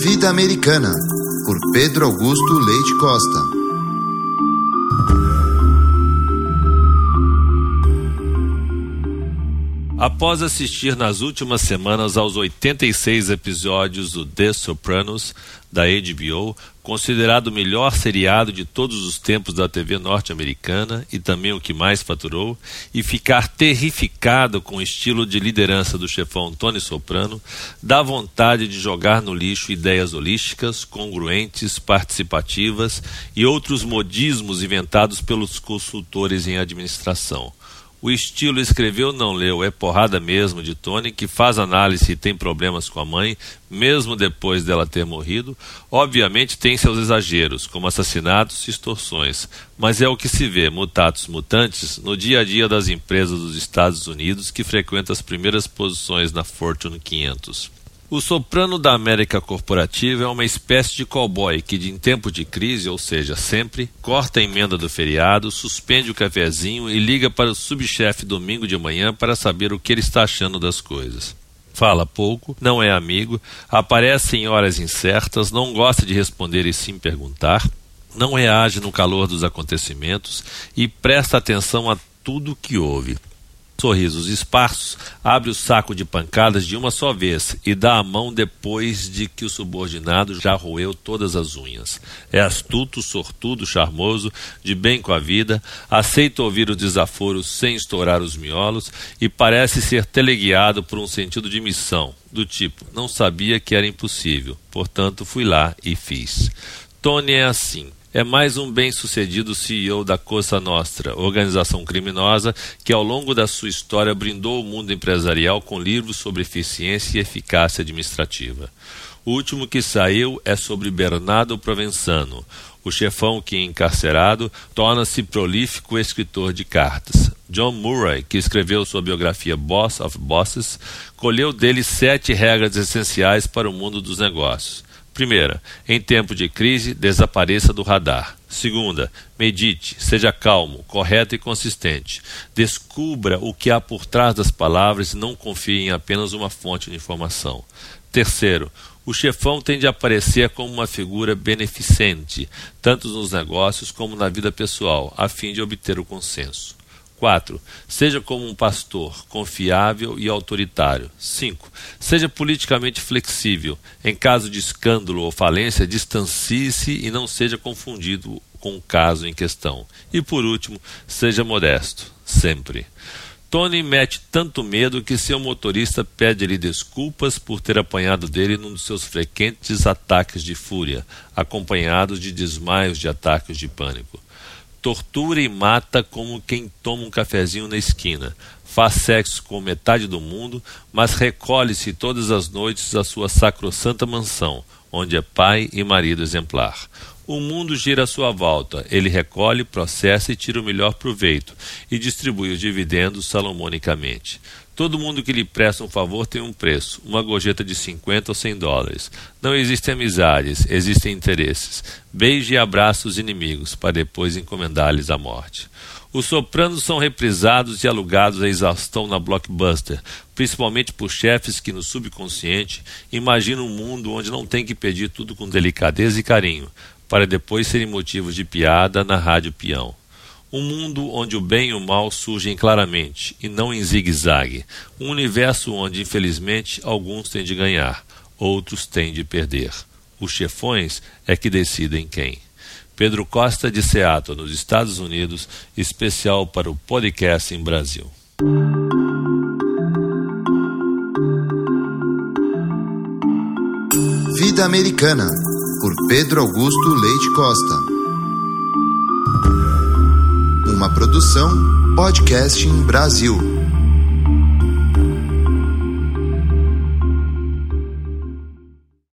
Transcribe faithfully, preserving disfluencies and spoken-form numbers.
Vida Americana, por Pedro Augusto Leite Costa. Após assistir nas últimas semanas aos oitenta e seis episódios do The Sopranos, da H B O, considerado o melhor seriado de todos os tempos da T V norte-americana e também o que mais faturou, e ficar terrificado com o estilo de liderança do chefão Tony Soprano, dá vontade de jogar no lixo ideias holísticas, congruentes, participativas e outros modismos inventados pelos consultores em administração. O estilo escreveu não leu é porrada mesmo de Tony, que faz análise e tem problemas com a mãe, mesmo depois dela ter morrido. Obviamente tem seus exageros, como assassinatos e extorsões, mas é o que se vê, mutatis mutantes, no dia a dia das empresas dos Estados Unidos que frequentam as primeiras posições na Fortune quinhentos. O Soprano da América Corporativa é uma espécie de cowboy que, em tempo de crise, ou seja, sempre, corta a emenda do feriado, suspende o cafezinho e liga para o subchefe domingo de manhã para saber o que ele está achando das coisas. Fala pouco, não é amigo, aparece em horas incertas, não gosta de responder e sim perguntar, não reage no calor dos acontecimentos e presta atenção a tudo que ouve. Sorrisos esparsos, abre o saco de pancadas de uma só vez e dá a mão depois de que o subordinado já roeu todas as unhas. É astuto, sortudo, charmoso, de bem com a vida, aceita ouvir os desaforos sem estourar os miolos e parece ser teleguiado por um sentido de missão, do tipo, não sabia que era impossível, portanto fui lá e fiz. Tony é assim. É mais um bem-sucedido C E O da Cosa Nostra, organização criminosa que ao longo da sua história brindou o mundo empresarial com livros sobre eficiência e eficácia administrativa. O último que saiu é sobre Bernardo Provenzano, o chefão que, encarcerado, torna-se prolífico escritor de cartas. John Murray, que escreveu sua biografia Boss of Bosses, colheu dele sete regras essenciais para o mundo dos negócios. Primeira, em tempo de crise, desapareça do radar. Segunda, medite, seja calmo, correto e consistente. Descubra o que há por trás das palavras e não confie em apenas uma fonte de informação. Terceiro, o chefão tem de aparecer como uma figura beneficente, tanto nos negócios como na vida pessoal, a fim de obter o consenso. quatro. Seja como um pastor, confiável e autoritário. cinco. Seja politicamente flexível. Em caso de escândalo ou falência, distancie-se e não seja confundido com o caso em questão. E por último, seja modesto, sempre. Tony mete tanto medo que seu motorista pede-lhe desculpas por ter apanhado dele num dos seus frequentes ataques de fúria, acompanhados de desmaios de ataques de pânico. Tortura e mata como quem toma um cafezinho na esquina. Faz sexo com metade do mundo, mas recolhe-se todas as noites à sua sacrossanta mansão, onde é pai e marido exemplar. O mundo gira à sua volta, ele recolhe, processa e tira o melhor proveito, e distribui os dividendos salomonicamente. Todo mundo que lhe presta um favor tem um preço, uma gorjeta de cinquenta ou cem dólares. Não existem amizades, existem interesses. Beije e abraça os inimigos, para depois encomendar-lhes a morte. Os Sopranos são reprisados e alugados a exaustão na Blockbuster, principalmente por chefes que, no subconsciente, imaginam um mundo onde não tem que pedir tudo com delicadeza e carinho, para depois serem motivos de piada na rádio peão. Um mundo onde o bem e o mal surgem claramente, e não em zigue-zague. Um universo onde, infelizmente, alguns têm de ganhar, outros têm de perder. Os chefões é que decidem quem. Pedro Costa, de Seattle, nos Estados Unidos, especial para o Podcast em Brasil. Vida Americana, por Pedro Augusto Leite Costa. Uma produção Podcast em Brasil.